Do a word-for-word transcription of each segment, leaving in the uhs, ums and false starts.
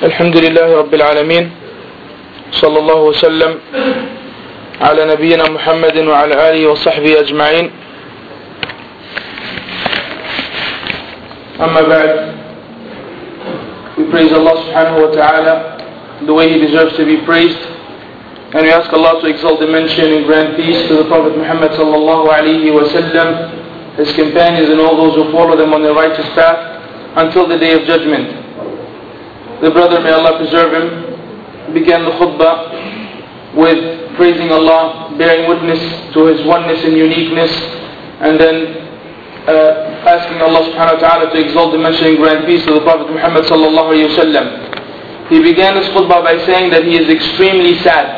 الحمد لله رب العالمين صلى الله وسلم على نبينا محمد وعلى آله وصحبه أجمعين. أما بعد, we praise Allah subhanahu wa ta'ala the way He deserves to be praised, and we ask Allah to exalt the mention and grant peace to the Prophet Muhammad sallallahu alayhi wa sallam, his companions and all those who follow them on the righteous path until the day of judgment. The brother, may Allah preserve him, began the khutbah with praising Allah, bearing witness to His oneness and uniqueness, and then uh, asking Allah subhanahu wa ta'ala to exalt the mention and grant peace to the Prophet Muhammad sallallahu alayhi wa sallam. He began his khutbah by saying that he is extremely sad.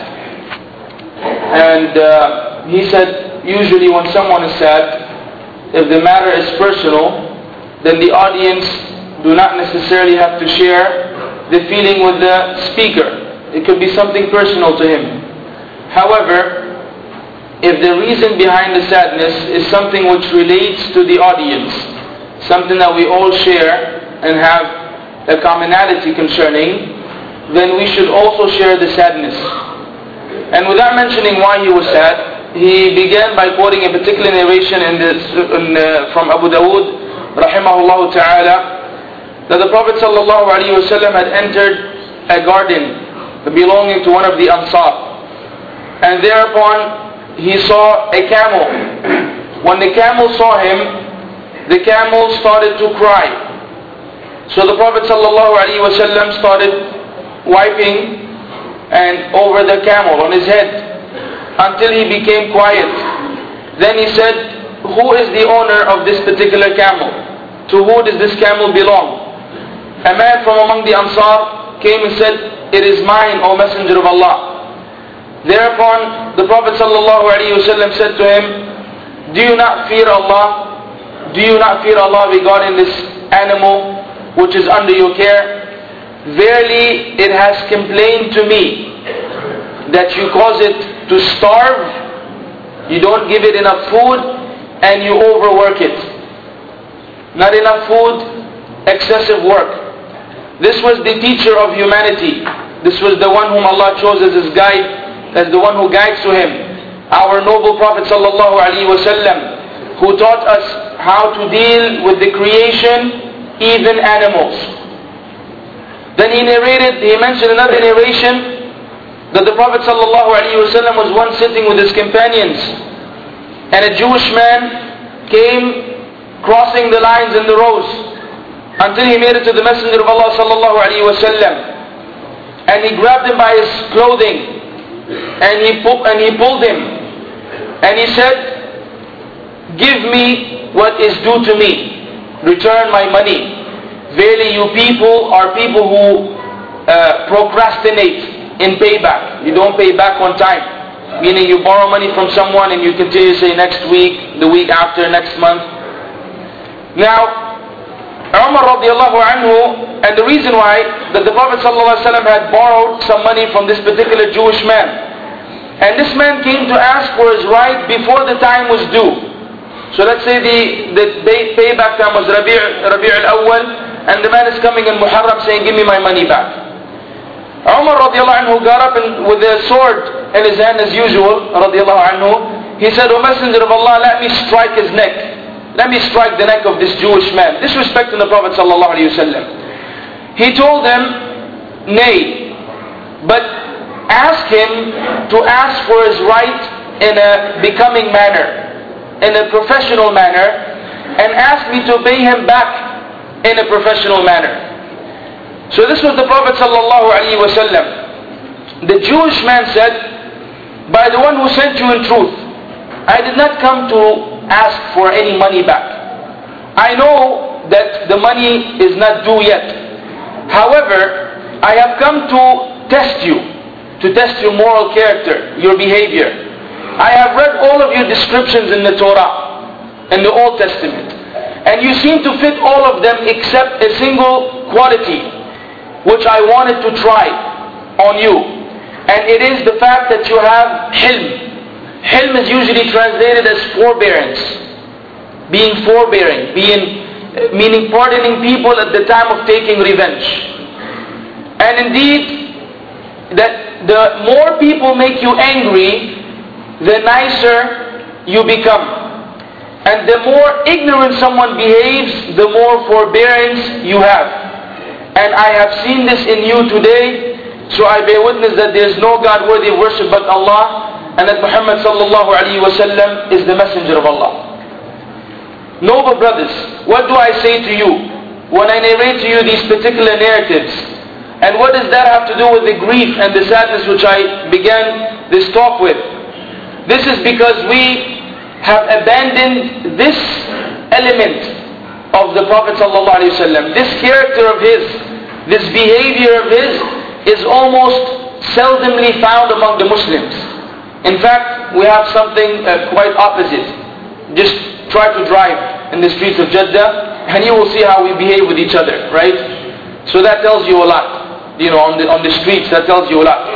And uh, he said, usually when someone is sad, if the matter is personal, then the audience do not necessarily have to share the feeling with the speaker. It could be something personal to him. However, if the reason behind the sadness is something which relates to the audience, something that we all share and have a commonality concerning, then we should also share the sadness. And without mentioning why he was sad, he began by quoting a particular narration in this, in, uh, from Abu Dawood rahimahullah ta'ala, that the Prophet sallallahu alaihi wasallam had entered a garden belonging to one of the Ansar, and thereupon he saw a camel. When the camel saw him, the camel started to cry. So the Prophet sallallahu alaihi wasallam started wiping and over the camel on his head until he became quiet. Then he said, "Who is the owner of this particular camel? To who does this camel belong?" A man from among the Ansar came and said, "It is mine, O Messenger of Allah." Thereupon the Prophet ﷺ said to him, "Do you not fear Allah? Do you not fear Allah regarding this animal which is under your care? Verily it has complained to me that you cause it to starve, you don't give it enough food, and you overwork it." Not enough food, excessive work. This was the teacher of humanity. This was the one whom Allah chose as His guide, as the one who guides to Him. Our noble Prophet sallallahu alaihi wasallam, who taught us how to deal with the creation, even animals. Then he narrated, he mentioned another narration, that the Prophet sallallahu alaihi wasallam was once sitting with his companions, and a Jewish man came crossing the lines in the rows until he made it to the Messenger of Allah sallallahu alaihi wasallam, and he grabbed him by his clothing and he pu- and he pulled him, and he said, "Give me what is due to me. Return my money. Verily you people are people who uh, procrastinate in payback. You don't pay back on time." Meaning you borrow money from someone and you continue to say next week, the week after, next month. Now, Umar radiallahu anhu, and the reason why that the Prophet sallallahu alaihi wasallam had borrowed some money from this particular Jewish man, and this man came to ask for his right before the time was due. So let's say the, the payback time was Rabi' Rabi' al-Awwal, and the man is coming in Muharram saying, "Give me my money back." Umar radiallahu anhu got up and, with a sword in his hand as usual, radiallahu anhu, he said, "O Messenger of Allah, let me strike his neck. Let me strike the neck of this Jewish man," disrespecting the Prophet sallallahu alaihi wasallam. He told them, "Nay, but ask him to ask for his right in a becoming manner, in a professional manner, and ask me to pay him back in a professional manner." So this was the Prophet sallallahu alaihi wasallam. The Jewish man said, "By the one who sent you in truth, I did not come to ask for any money back. I know that the money is not due yet. However, I have come to test you, to test your moral character, your behavior. I have read all of your descriptions in the Torah, in the Old Testament, and you seem to fit all of them except a single quality, which I wanted to try on you. And it is the fact that you have hilm. Hilm is usually translated as forbearance, being forbearing, being, meaning pardoning people at the time of taking revenge. And indeed, that the more people make you angry, the nicer you become. And the more ignorant someone behaves, the more forbearance you have. And I have seen this in you today, so I bear witness that there is no God worthy of worship but Allah, and that Muhammad sallallahu alaihi wasallam is the messenger of Allah. Noble brothers, what do I say to you when I narrate to you these particular narratives? And what does that have to do with the grief and the sadness which I began this talk with? This is because we have abandoned this element of the Prophet ﷺ. This character of his, this behavior of his, is almost seldomly found among the Muslims. In fact, we have something uh, quite opposite. Just try to drive in the streets of Jeddah and you will see how we behave with each other, right? So that tells you a lot. You know, on the, on the streets, that tells you a lot.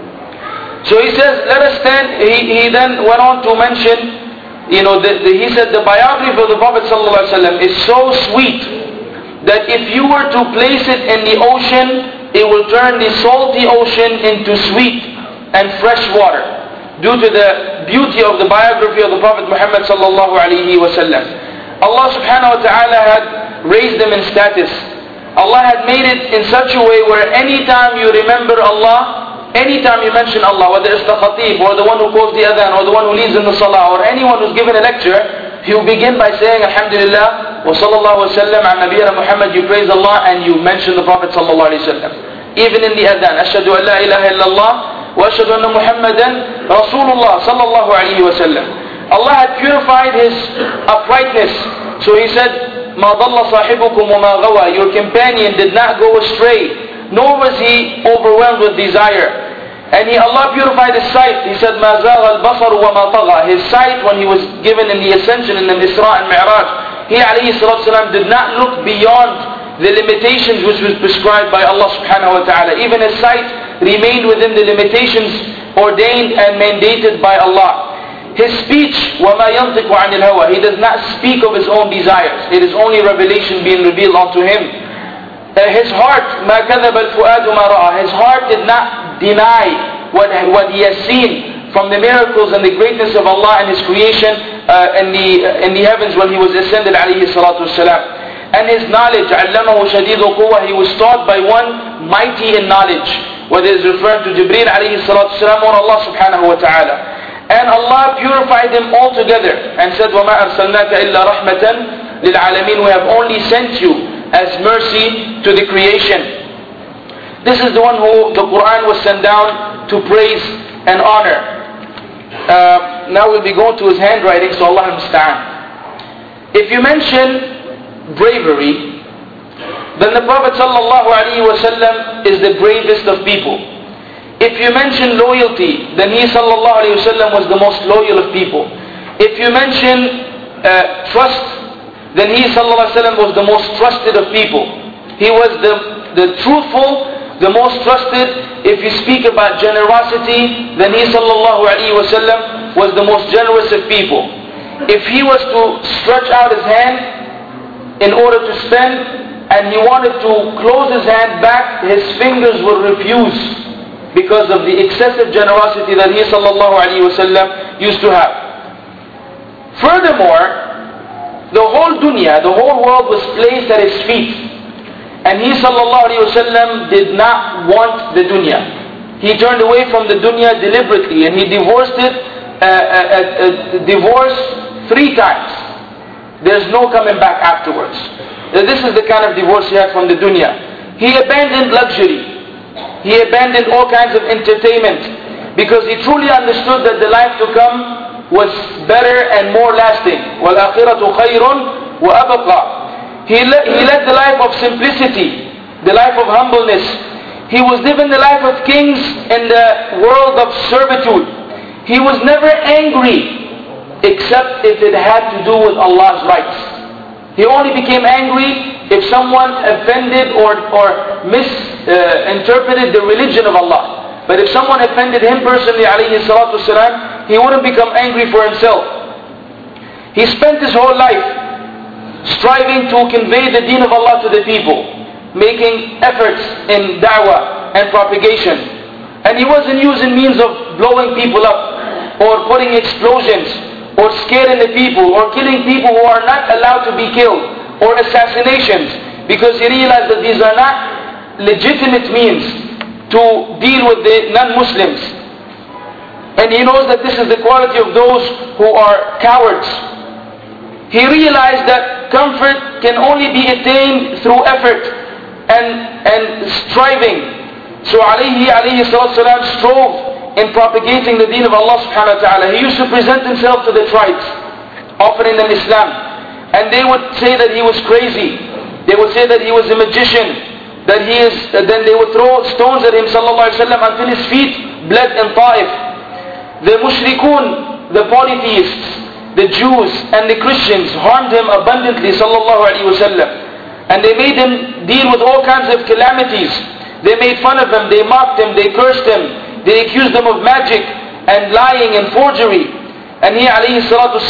So he says, let us stand. He, he then went on to mention, you know, the, the, he said the biography of the Prophet ﷺ is so sweet that if you were to place it in the ocean, it will turn the salty ocean into sweet and fresh water, due to the beauty of the biography of the Prophet Muhammad sallallahu alaihi wasallam. Allah subhanahu wa ta'ala had raised them in status. Allah had made it in such a way where anytime you remember Allah, anytime you mention Allah, whether it's the khatib or the one who calls the adhan or the one who leads in the salah or anyone who's given a lecture, you begin by saying Alhamdulillah wa sallallahu wa sallam ala nabiyyina Muhammad. You praise Allah and you mention the Prophet sallallahu alaihi wasallam. Even in the adhan, ashhadu an la ilaha illallah wa ashhadu anna Muhammadan Rasulullah sallallahu alaihi wasallam. Allah had purified his uprightness, so he said, مَا ضَلَّ صَاحِبُكُمْ وَمَا غَوَى. Your companion did not go astray, nor was he overwhelmed with desire. And he, Allah purified his sight. He said, مَا زَاغَ الْبَصَرُ وَمَا طَغَى. His sight, when he was given in the ascension in the Isra and Mi'raj, he alayhi salatu salam did not look beyond the limitations which was prescribed by Allah subhanahu wa ta'ala. Even his sight remained within the limitations ordained and mandated by Allah. His speech, وَمَا يَنْطِقُ عَنِ الْهَوَى. He does not speak of his own desires. It is only revelation being revealed unto him. Uh, his heart, مَا كَذَبَ الْفُؤَادُ مَا رَأَى. His heart did not deny what, what he has seen from the miracles and the greatness of Allah and His creation uh, in, the, uh, in the heavens when he was ascended alayhi salatu wasalam. And his knowledge, عَلَّمَهُ شَدِيدُ قُوَّةٍ. He was taught by one mighty in knowledge, whether it is referring to Jibreel alayhi salatu wasalam or Allah subhanahu wa ta'ala. And Allah purified him altogether and said, وَمَا أَرْسَلْنَاكَ إِلَّا رَحْمَةً لِلْعَالَمِينَ. We have only sent you as mercy to the creation. This is the one who the Quran was sent down to praise and honor. Uh, now we'll be going to his handwriting, so Allah understand. If you mention bravery, then the Prophet sallallahu alaihi wasallam is the bravest of people. If you mention loyalty, then he sallallahu alaihi wasallam was the most loyal of people. If you mention uh, trust, then he sallallahu alaihi wasallam was the most trusted of people. He was the, the truthful, the most trusted. If you speak about generosity, then he sallallahu alaihi wasallam was the most generous of people. If he was to stretch out his hand in order to spend, and he wanted to close his hand back, his fingers would refuse, because of the excessive generosity that he sallallahu alaihi wasallam used to have. Furthermore, the whole dunya, the whole world was placed at his feet, and he sallallahu alaihi wasallam did not want the dunya. He turned away from the dunya deliberately, and he divorced it, uh, uh, uh, divorced three times. There's no coming back afterwards. This is the kind of divorce he had from the dunya. He abandoned luxury. He abandoned all kinds of entertainment because he truly understood that the life to come was better and more lasting. وَالْآخِرَةُ خَيْرٌ وَأَبْقَى. He led, he led the life of simplicity, the life of humbleness. He was living the life of kings in the world of servitude. He was never angry except if it had to do with Allah's rights. He only became angry if someone offended or, or misinterpreted uh, the religion of Allah. But if someone offended him personally, alayhi salatu wasalam, he wouldn't become angry for himself. He spent his whole life striving to convey the deen of Allah to the people, making efforts in da'wah, da'wah and propagation. And he wasn't using means of blowing people up, or putting explosions, or scaring the people, or killing people who are not allowed to be killed, or assassinations, because he realized that these are not legitimate means to deal with the non-Muslims. And he knows that this is the quality of those who are cowards. He realized that comfort can only be attained through effort and, and striving. So alayhi alayhi salatu salam strove in propagating the deen of Allah subhanahu wa ta'ala. He used to present himself to the tribes, offering them Islam. And they would say that he was crazy. They would say that he was a magician, that he is, uh, then they would throw stones at him sallallahu alayhi wa sallam until his feet bled in Ta'if. The mushrikun, the polytheists, the Jews and the Christians harmed him abundantly sallallahu alayhi wa sallam. And they made him deal with all kinds of calamities. They made fun of him, they mocked him, they cursed him, they accused him of magic and lying and forgery. And he alayhi salatu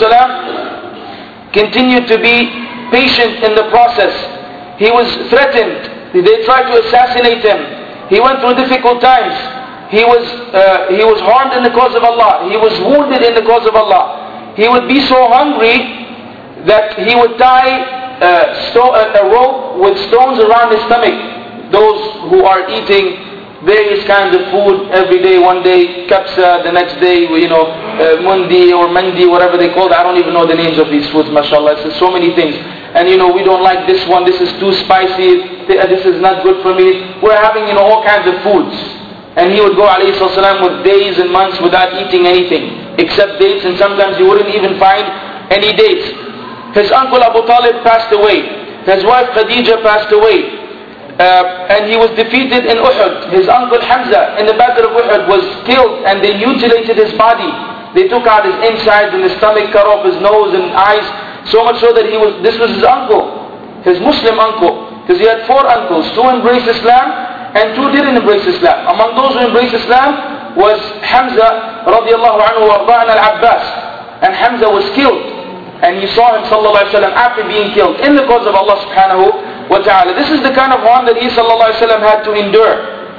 salam continued to be patient in the process. He was threatened. They tried to assassinate him. He went through difficult times. He was, uh, he was harmed in the cause of Allah. He was wounded in the cause of Allah. He would be so hungry that he would tie uh, sto- a rope with stones around his stomach. Those who are eating various kinds of food every day, one day kapsa, the next day, you know, uh, mundi or mandi, whatever they call it. I don't even know the names of these foods, mashallah. It's so many things. And you know, we don't like this one, this is too spicy, this is not good for me. We're having, you know, all kinds of foods. And he would go, alayhi salam, with days and months without eating anything, except dates, and sometimes he wouldn't even find any dates. His uncle Abu Talib passed away. His wife Khadija passed away. Uh, and he was defeated in Uhud. His uncle Hamza in the battle of Uhud was killed, and they mutilated his body. They took out his insides and his stomach, cut off his nose and eyes, so much so that he was, this was his uncle, his Muslim uncle, because he had four uncles. Two embraced Islam and two didn't embrace Islam. Among those who embraced Islam was Hamza radiallahu anhu wa arda'an al-Abbas. And Hamza was killed, and he saw him sallallahu alayhi wa sallam after being killed in the cause of Allah subhanahu wa ta'ala. This is the kind of harm that he sallallahu alayhi wa sallam had to endure.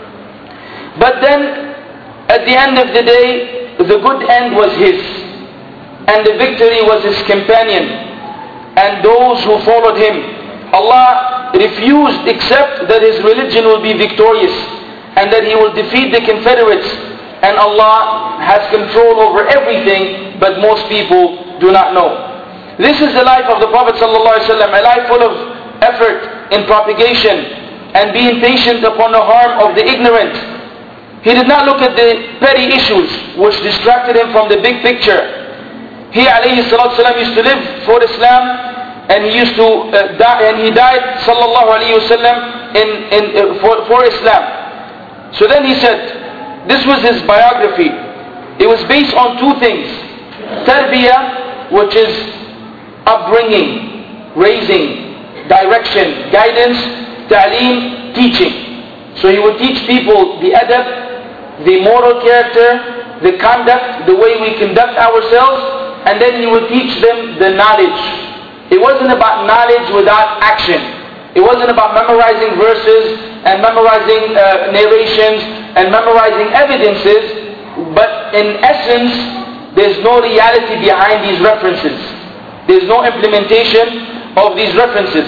But then at the end of the day, the good end was his, and the victory was his companion and those who followed him. Allah refused except that his religion will be victorious and that he will defeat the Confederates. And Allah has control over everything, but most people do not know. This is the life of the Prophet ﷺ, a life full of effort in propagation and being patient upon the harm of the ignorant. He did not look at the petty issues which distracted him from the big picture. He alayhi salatu salam used to live for Islam, and he used to uh, die, and he died sallallahu alayhi wasallam in, in, uh, for, for Islam. So then he said, this was his biography. It was based on two things. Tarbiyah, which is upbringing, raising, direction, guidance. Ta'aleem, teaching. So he would teach people the adab, the moral character, the conduct, the way we conduct ourselves, and then he would teach them the knowledge. It wasn't about knowledge without action. It wasn't about memorizing verses and memorizing uh, narrations and memorizing evidences, but in essence, there's no reality behind these references. There's no implementation of these references.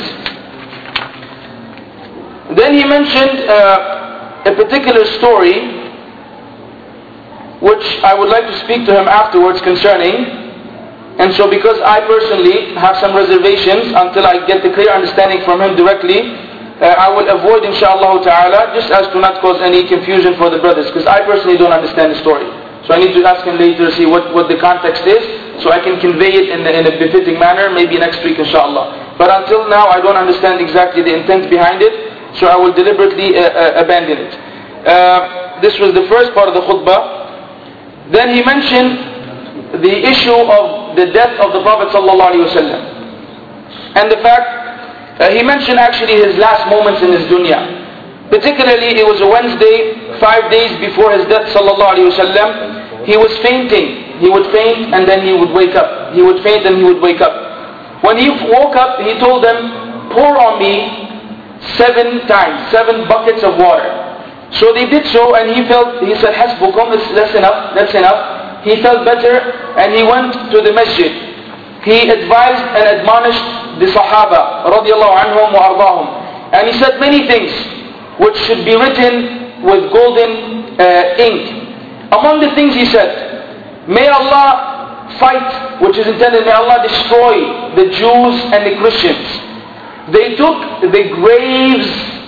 Then he mentioned uh, a particular story which I would like to speak to him afterwards concerning. And so because I personally have some reservations until I get the clear understanding from him directly, uh, I will avoid inshaAllah ta'ala, just as to not cause any confusion for the brothers, because I personally don't understand the story. So I need to ask him later to see what, what the context is, so I can convey it in, the, in a befitting manner, maybe next week inshaAllah. But until now I don't understand exactly the intent behind it, so I will deliberately uh, uh, abandon it. Uh, this was the first part of the khutbah. Then he mentioned the issue of the death of the Prophet ﷺ. And the fact, uh, he mentioned actually his last moments in his dunya. Particularly, it was a Wednesday, five days before his death ﷺ. He was fainting. He would faint and then he would wake up. He would faint and he would wake up. When he woke up, he told them, pour on me seven times, seven buckets of water. So they did so, and he felt, he said, Hasbukum, that's enough, that's enough. He felt better, and he went to the masjid. He advised and admonished the Sahaba, radiallahu anhum wa ardahum. And he said many things which should be written with golden uh, ink. Among the things he said, may Allah fight, which is intended, may Allah destroy the Jews and the Christians. They took the graves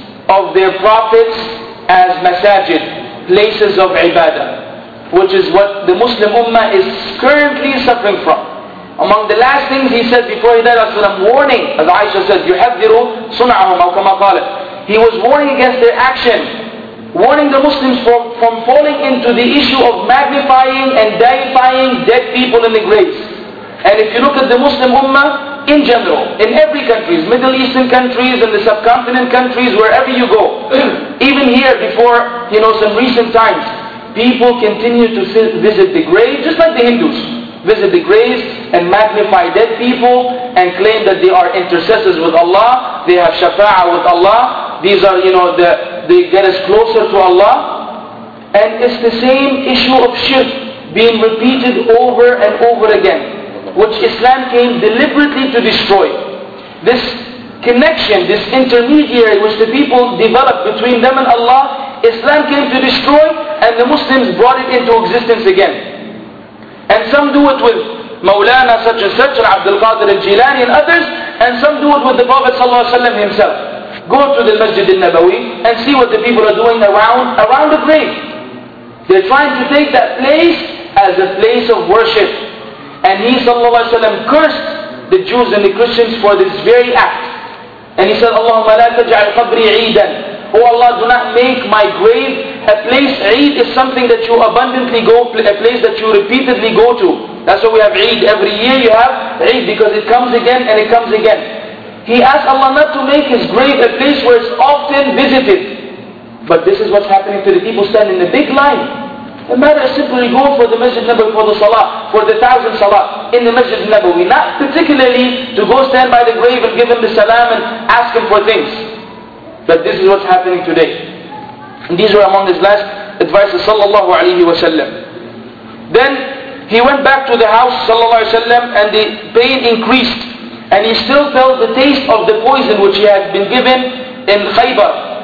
of their prophets as masajid, places of ibadah, which is what the Muslim ummah is currently suffering from. Among the last things he said before he died, warning, as Aisha said, يُحَذِّرُ صُنْعَهُمْ أو كما قال. He was warning against their action, warning the Muslims from, from falling into the issue of magnifying and deifying dead people in the graves. And if you look at the Muslim ummah in general, in every country, Middle Eastern countries and the subcontinent countries, wherever you go, even here before, you know, some recent times, people continue to visit the grave, just like the Hindus. Visit the graves and magnify dead people and claim that they are intercessors with Allah, they have shafa'ah with Allah, these are, you know, the, they get us closer to Allah. And it's the same issue of shirk being repeated over and over again, which Islam came deliberately to destroy. This connection, this intermediary which the people developed between them and Allah, Islam came to destroy, and the Muslims brought it into existence again. And some do it with Mawlana such and such, and Abdul Qadir al-Jilani and others, and some do it with the Prophet ﷺ himself. Go to the Masjid al-Nabawi and see what the people are doing around, around the grave. They're trying to take that place as a place of worship. And he ﷺ cursed the Jews and the Christians for this very act. And he said, Allahumma la taj'al qabri 'eidan. Oh Allah, do not make my grave a place. Eid is something that you abundantly go, a place that you repeatedly go to. That's why we have Eid. Every year you have Eid, because it comes again and it comes again. He asked Allah not to make his grave a place where it's often visited. But this is what's happening to the people standing in the big line. The matter is simply go for the Masjid Nabawi for the Salah, for the thousand Salah in the Masjid Nabawi. Not particularly to go stand by the grave and give him the salam and ask him for things. But this is what's happening today. And these were among his last advices, sallallahu alayhi wa sallam. Then he went back to the house, sallallahu alayhi wa sallam, and the pain increased. And he still felt the taste of the poison which he had been given in Khaybar.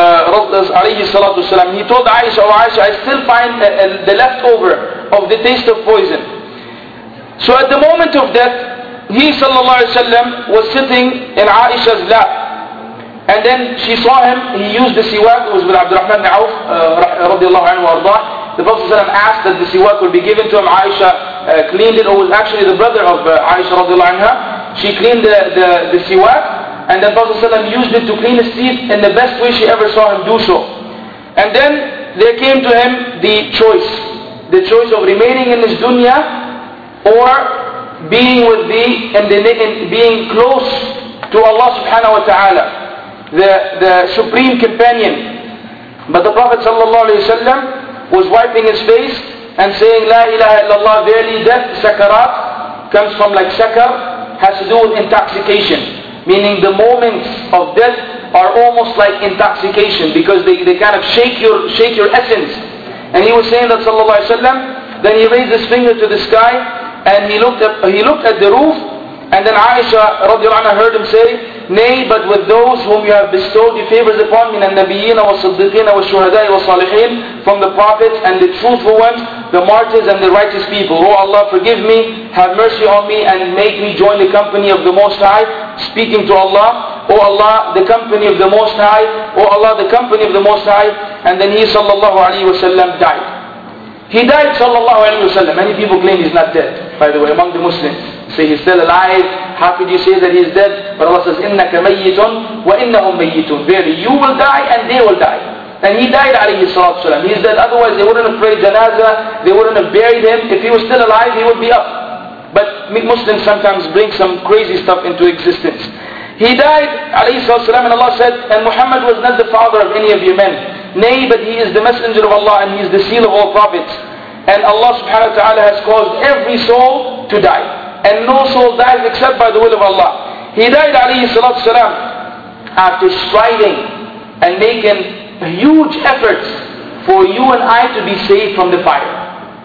Uh, alayhi salatu wasalam. He told Aisha, oh Aisha, I still find uh, uh, the leftover of the taste of poison. So at the moment of death, he sallallahu alayhi wa sallam was sitting in Aisha's lap. And then she saw him, he used the siwak, it was with Abdurrahman ibn Auf, uh, radiallahu anhu wa ardah. The Prophet ﷺ asked that the siwak would be given to him. Aisha uh, cleaned it, or was actually the brother of uh, Aisha radiallahu anha. She cleaned the, the, the siwak, and then Prophet ﷺ used it to clean his teeth in the best way she ever saw him do so. And then there came to him the choice. The choice of remaining in this dunya, or being with the, in the in being close to Allah subhanahu wa ta'ala. The, the supreme companion. But the Prophet ﷺ was wiping his face and saying, La ilaha illallah, verily death, sakarat, comes from like sakar, has to do with intoxication. Meaning the moments of death are almost like intoxication, because they, they kind of shake your, shake your essence. And he was saying that sallallahu alayhi wa sallam, then he raised his finger to the sky, and he looked at, he looked at the roof, and then Aisha radiallahu anha heard him say, Nay, but with those whom you have bestowed your favors upon, min al-nabiyyin wa siddiqin wa shuhada'i wa salihin, from the prophets and the truthful ones, the martyrs and the righteous people. Oh Allah, forgive me, have mercy on me, and make me join the company of the Most High, speaking to Allah. Oh Allah, the company of the Most High. Oh Allah, the company of the Most High. And then he sallallahu alayhi wa sallam died. He died sallallahu alayhi wa sallam. Many people claim he's not dead, by the way, among the Muslims. Say he's still alive. How could you say that he's dead? But Allah says, إِنَّكَ مَيِّتٌ وَإِنَّهُمْ مَيِّتٌ. Verily, you will die and they will die. And he died alayhi salatu wasalam. He's dead. Otherwise they wouldn't have prayed janazah. They wouldn't have buried him. If he was still alive, he would be up. But Muslims sometimes bring some crazy stuff into existence. He died alayhi salatu wasalam, and Allah said, and Muhammad was not the father of any of you men. Nay, but he is the messenger of Allah, and he is the seal of all prophets. And Allah subhanahu wa ta'ala has caused every soul to die. And no soul dies except by the will of Allah. He died alayhi salatu salam after striding and making huge efforts for you and I to be saved from the fire.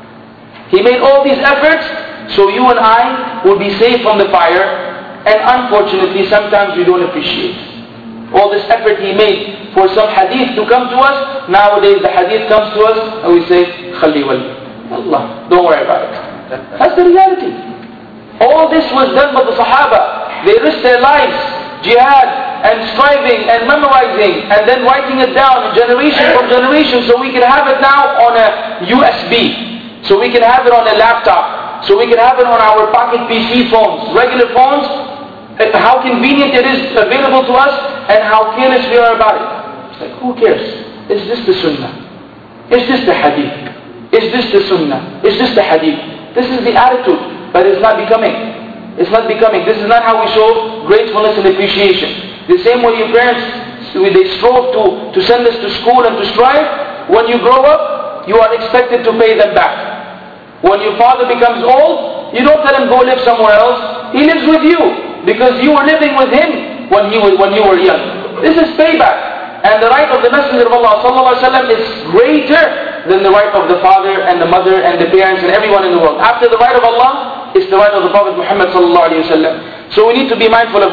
He made all these efforts so you and I will be saved from the fire. And unfortunately, sometimes we don't appreciate all this effort he made for some hadith to come to us. Nowadays the hadith comes to us and we say, Khalli wali, Allah, don't worry about it. That's the reality. All this was done by the Sahaba. They risked their lives, jihad, and striving, and memorizing, and then writing it down generation from generation so we can have it now on a U S B, so we can have it on a laptop, so we can have it on our pocket P C phones, regular phones. How convenient it is available to us, and how careless we are about it. It's like, who cares? Is this the Sunnah? Is this the Hadith? Is this the Sunnah? Is this the Hadith? This is the attitude, but it's not becoming. It's not becoming. This is not how we show gratefulness and appreciation. The same way your parents, they strove to, to send us to school and to strive. When you grow up, you are expected to pay them back. When your father becomes old, you don't tell him go live somewhere else. He lives with you. Because you were living with him when he was when you were young. This is payback. And the right of the Messenger of Allah sallallahu alaihi wasallam is greater than the right of the father and the mother and the parents and everyone in the world. After the right of Allah, it's the right of the Prophet Muhammad sallallahu alaihi wasallam. So we need to be mindful of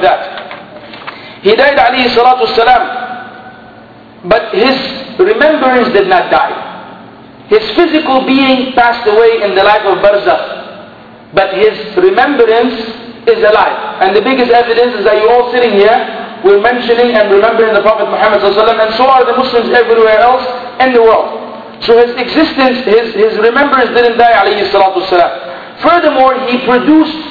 that. He died alayhi salatu wasalam, but his remembrance did not die. His physical being passed away in the life of Barzakh, but his remembrance is alive. And the biggest evidence is that you're all sitting here, we're mentioning and remembering the Prophet Muhammad sallallahu alaihi wasallam, and so are the Muslims everywhere else in the world. So his existence, his, his remembrance didn't die alayhi salatu wasalam. Furthermore, he produced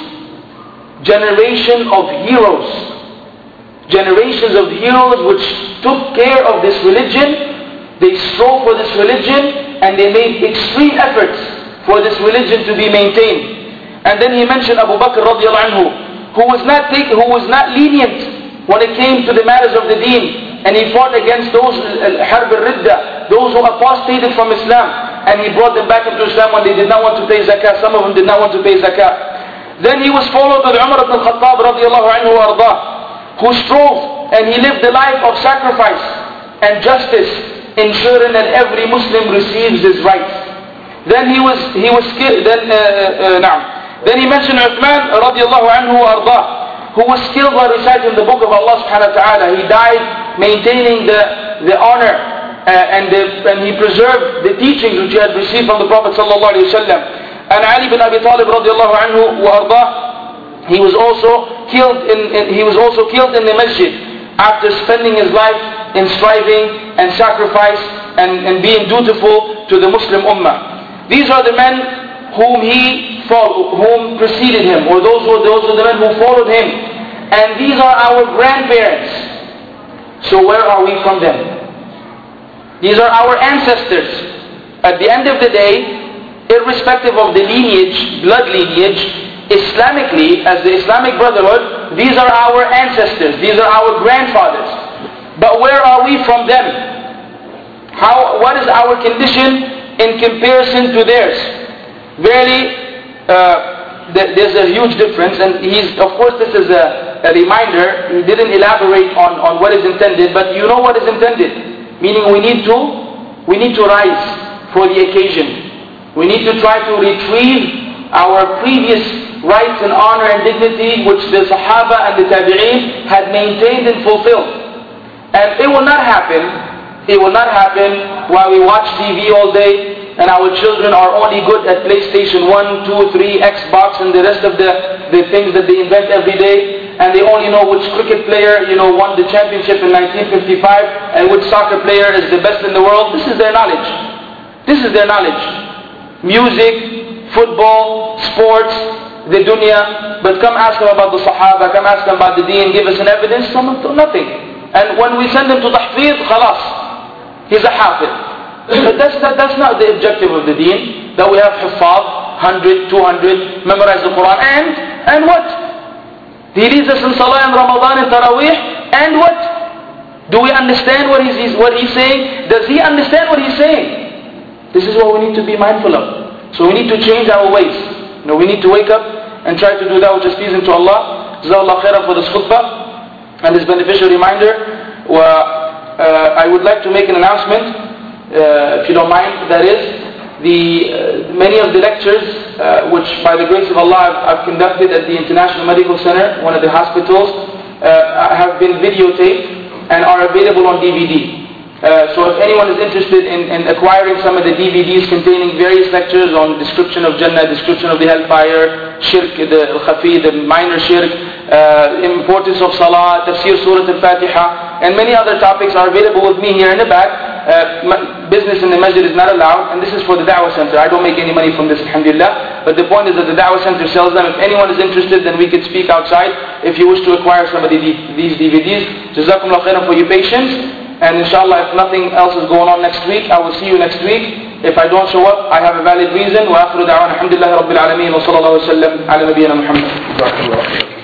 generation of heroes. Generations of heroes which took care of this religion, they strove for this religion, and they made extreme efforts for this religion to be maintained. And then he mentioned Abu Bakr radiallahu anhu, who was not take, who was not lenient when it came to the matters of the deen, and he fought against those harb al-ridda, those who apostated from Islam, and he brought them back into Islam when they did not want to pay zakah. Some of them did not want to pay zakah. Then he was followed by Umar ibn al-Khattab radiallahu anhu ardah, who strove and he lived the life of sacrifice and justice, ensuring that every Muslim receives his rights. Then he was he was skilled. Then uh, uh, nah. Then he mentioned Uthman radiallahu anhu ardah, who was skilled by reciting the book of Allah subhanahu wa ta'ala. He died maintaining the, the honor uh, and, the, and he preserved the teachings which he had received from the Prophet sallallahu alayhi wa sallam. And Ali bin Abi Talib radiallahu anhu ardah, he was also killed in, in he was also killed in the masjid after spending his life in striving and sacrifice and, and being dutiful to the Muslim ummah. These are the men whom he followed, whom preceded him, or those were those were the men who followed him. And these are our grandparents. So where are we from them? These are our ancestors. At the end of the day, irrespective of the lineage, blood lineage, Islamically, as the Islamic Brotherhood, these are our ancestors, these are our grandfathers. But where are we from them? How? What is our condition in comparison to theirs? Verily, uh, th there's a huge difference, and he's, of course this is a, a reminder. He didn't elaborate on, on what is intended, but you know what is intended. Meaning we need to, we need to rise for the occasion. We need to try to retrieve our previous rights and honor and dignity which the Sahaba and the Tabi'een had maintained and fulfilled. And it will not happen, it will not happen while we watch T V all day, and our children are only good at PlayStation one, two, three, Xbox, and the rest of the, the things that they invent every day. And they only know which cricket player, you know, won the championship in nineteen fifty-five, and which soccer player is the best in the world. This is their knowledge. This is their knowledge. Music, football, sports, the dunya. But come ask them about the Sahaba, come ask them about the deen, give us an evidence, nothing. And when we send them to tahfidh, khalas, he's a hafidh. But that's, that, that's not the objective of the deen, that we have huffaz, one hundred, two hundred, memorize the Quran, and, and what? He leads us in Salah and Ramadan and Taraweeh, and what? Do we understand what he's, what he's saying? Does he understand what he's saying? This is what we need to be mindful of. So we need to change our ways. You know, we need to wake up and try to do that which is pleasing to Allah. Jazakallah khairan for this khutbah and this beneficial reminder. uh, I would like to make an announcement, uh, if you don't mind. That is, the uh, many of the lectures, uh, which by the grace of Allah I've, I've conducted at the International Medical Center, one of the hospitals, uh, have been videotaped and are available on D V D. Uh, so if anyone is interested in, in acquiring some of the D V Ds containing various lectures on description of Jannah, description of the hellfire, shirk, the al-khafi, the minor shirk, uh, importance of salah, tafsir surah al-fatiha, and many other topics are available with me here in the back. Uh, business in the masjid is not allowed, and this is for the da'wah center. I don't make any money from this, alhamdulillah, but the point is that the da'wah center sells them. If anyone is interested, then we could speak outside if you wish to acquire some of the, these D V Ds. Jazakumullah khairan for your patience. And inshallah, if nothing else is going on next week, I will see you next week. If I don't show up, I have a valid reason. وآخر دعوانا الحمد لله رب العالمين وصلى الله وسلم على نبينا محمد.